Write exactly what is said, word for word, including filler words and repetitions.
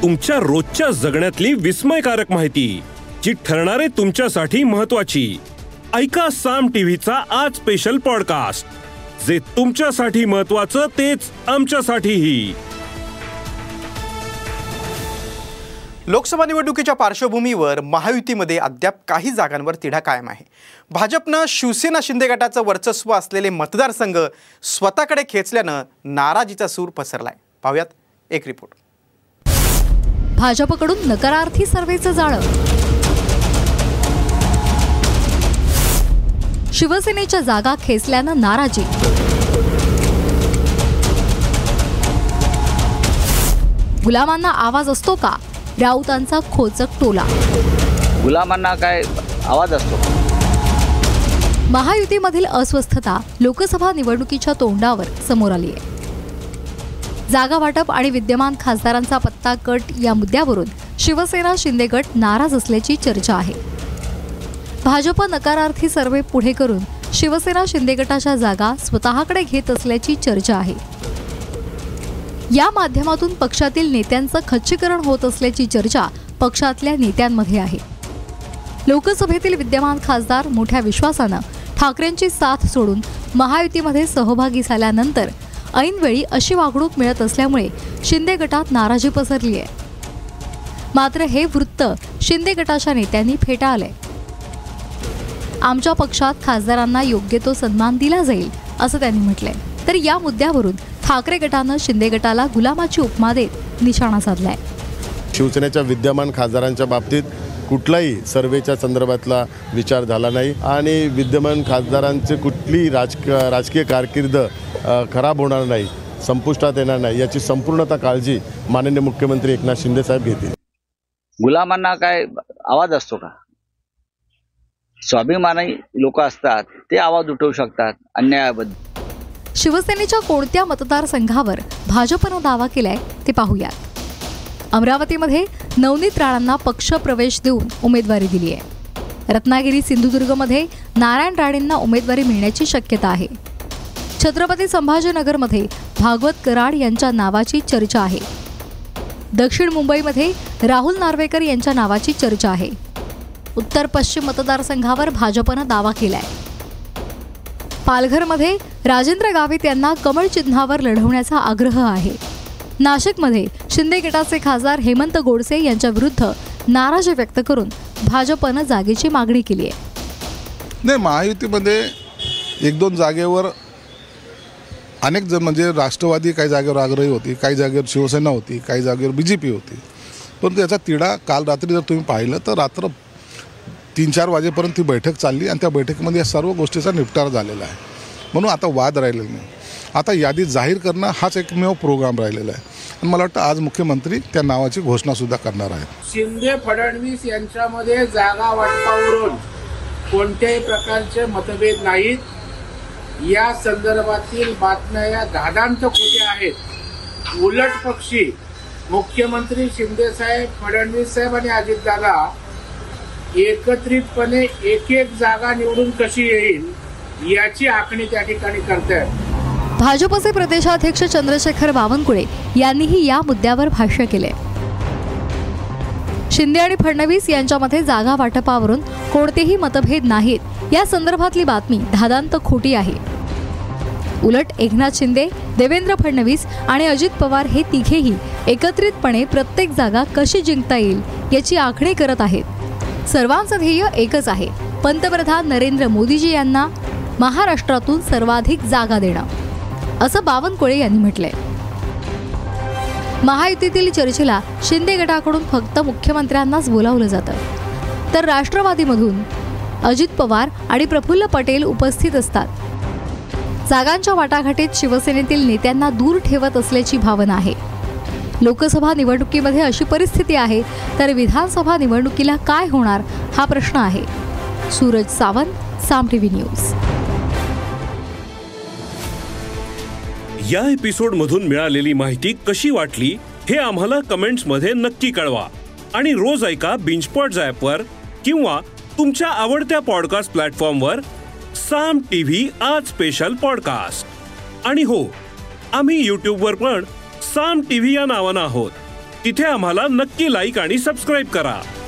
तुमच्या रोजच्या जगण्यातली विस्मयकारक माहिती जी ठरणारे तुमच्यासाठी महत्वाची. ऐका साम टीव्हीचा आज स्पेशल पॉडकास्ट, जे तुमच्यासाठी महत्वाचं तेच आमच्यासाठीही. लोकसभा निवडणुकीच्या पार्श्वभूमीवर महायुतीमध्ये अद्याप काही जागांवर तिढा कायम आहे. भाजपनं शिवसेना शिंदे गटाचं वर्चस्व असलेले मतदारसंघ स्वतःकडे खेचल्यानं नाराजीचा सूर पसरलाय. पाहूयात एक रिपोर्ट. भाजपकडून नकारार्थी सर्व्हेचं जाळं. शिवसेनेच्या जागा खेचल्यानं नाराजी. गुलामांना आवाज असतो का? राऊतांचा खोचक टोला. गुलामांना काय आवाज असतो? महायुतीमधील अस्वस्थता लोकसभा निवडणुकीच्या तोंडावर समोर आली आहे. जागा वाटप आणि विद्यमान खासदारांचा पत्ता कट या मुद्द्यावरून शिवसेना शिंदे गट नाराज असल्याची चर्चा आहे. भाजप नकारार्थी सर्व्हे पुढे करून शिवसेना शिंदे गटाच्या जागा स्वतःकडे घेत असल्याची चर्चा आहे. या माध्यमातून पक्षातील नेत्यांचं खच्चीकरण होत असल्याची चर्चा पक्षातल्या नेत्यांमध्ये आहे. लोकसभेतील विद्यमान खासदार मोठ्या विश्वासानं ठाकरेंची साथ सोडून महायुतीमध्ये सहभागी झाल्यानंतर ऐनवेळी अशी वागणूक मिळत असल्यामुळे शिंदे गटात नाराजी पसरली आहे. मात्र हे वृत्त शिंदे गटाच्या नेत्यांनी फेटाळलंय. आमच्या पक्षात खासदारांना योग्य तो सन्मान दिला जाईल असं त्यांनी म्हटलंय. तर या मुद्द्यावरून ठाकरे गटानं शिंदे गटाला गुलामाची उपमा देत निशाणा साधलाय. शिवसेनेच्या विद्यमान खासदारांच्या बाबतीत कुठलाही सर्वेच्या संदर्भातला विचार झाला नाही आणि विद्यमान खासदारांचे कुठलीही राजकीय राजकीय कारकीर्द खराब होणार नाही, संपुष्टात येणार नाही याची संपूर्णतः काळजी माननीय मुख्यमंत्री एकनाथ शिंदे साहेब घेतील. गुलामांना काय आवाज असतो का? स्वाभिमानी लोक असतात, ते आवाज उठवू शकतात अन्यायाबद्दल. शिवसेनेच्या कोणत्या मतदारसंघावर भाजपनं दावा केलाय ते पाहूयात. अमरावतीमध्ये नवनीत राणांना पक्ष प्रवेश देऊन उमेदवारी दिली आहे. रत्नागिरी सिंधुदुर्गमध्ये नारायण राणेंना उमेदवारी मिळण्याची शक्यता आहे. छत्रपती संभाजीनगरमध्ये भागवत कराड यांच्या नावाची चर्चा आहे. दक्षिण मुंबईमध्ये राहुल नार्वेकर यांच्या नावाची चर्चा आहे. उत्तर पश्चिम मतदारसंघावर भाजपनं दावा केलाय. पालघरमध्ये राजेंद्र गावित यांना कमळ चिन्हावर लढवण्याचा आग्रह आहे. नाशिकमध्ये शिंदे गटाचे खासदार हेमंत गोडसे यांच्या विरुद्ध नाराजी व्यक्त करून भाजपनं जागेची मागणी केली आहे. नाही, महायुतीमध्ये एक दोन जागेवर अनेक जण म्हणजे राष्ट्रवादी काही जागेवर आग्रही होती, काही जागेवर शिवसेना होती, काही जागेवर बी जे पी होती. परंतु याचा तिढा काल रात्री जर तुम्ही पाहिलं तर रात्र तीन चार वाजेपर्यंत ती बैठक चालली आणि त्या बैठकीमध्ये या सर्व गोष्टीचा निपटारा झालेला आहे. म्हणून आता वाद राहिलेला नाही. आता यादी जाहीर करणं हाच एकमेव प्रोग्राम राहिलेला आहे आणि मला वाटतं आज मुख्यमंत्री त्या नावाची घोषणासुद्धा करणार आहेत. शिंदे फडणवीस यांच्यामध्ये जागा वाटपावरून कोणत्याही प्रकारचे मतभेद नाहीत. या संदर्भातील बातम्या या धादांत खोट्या आहेत. उलट पक्षी मुख्यमंत्री शिंदे साहेब, फडणवीस साहेब आणि अजितदादा एकत्रितपणे एक एक जागा निवडून कशी येईल याची आखणी त्या ठिकाणी करतायत. भाजपचे प्रदेशाध्यक्ष चंद्रशेखर बावनकुळे यांनीही या मुद्द्यावर भाष्य केले. शिंदे आणि फडणवीस यांच्यामध्ये जागा वाटपावरून कोणतेही मतभेद नाहीत या संदर्भातली बातमी धादांत खोटी आहे. उलट एकनाथ शिंदे, देवेंद्र फडणवीस आणि अजित पवार हे तिघेही एकत्रितपणे प्रत्येक जागा कशी जिंकता येईल याची आखणी करत आहेत. सर्वांचं ध्येय एकच आहे, पंतप्रधान नरेंद्र मोदीजी यांना महाराष्ट्रातून सर्वाधिक जागा देणं, असं बावनकुळे यांनी म्हटलंय. महायुतीतील चर्चेला शिंदे गटाकडून फक्त मुख्यमंत्र्यांनाच बोलावलं जातं, तर राष्ट्रवादीमधून अजित पवार आणि प्रफुल्ल पटेल उपस्थित असतात. जागांच्या वाटाघाटीत शिवसेनेतील नेत्यांना दूर ठेवत असल्याची भावना आहे. लोकसभा निवडणुकीमध्ये अशी परिस्थिती आहे, तर विधानसभा निवडणुकीला काय होणार हा प्रश्न आहे. Suraj Sawant, Saam TV news. या एपिसोडमधून मिळालेली माहिती कशी वाटली हे आम्हाला कमेंट्समध्ये नक्की कळवा आणि रोज ऐका बिंचपॉट ॲपवर किंवा तुमच्या आवडत्या पॉडकास्ट प्लॅटफॉर्मवर साम टीव्ही आज स्पेशल पॉडकास्ट. आणि हो, आम्ही यूट्यूबवर पण साम टीव्ही या नावानं आहोत. तिथे आम्हाला नक्की लाईक आणि सबस्क्राईब करा.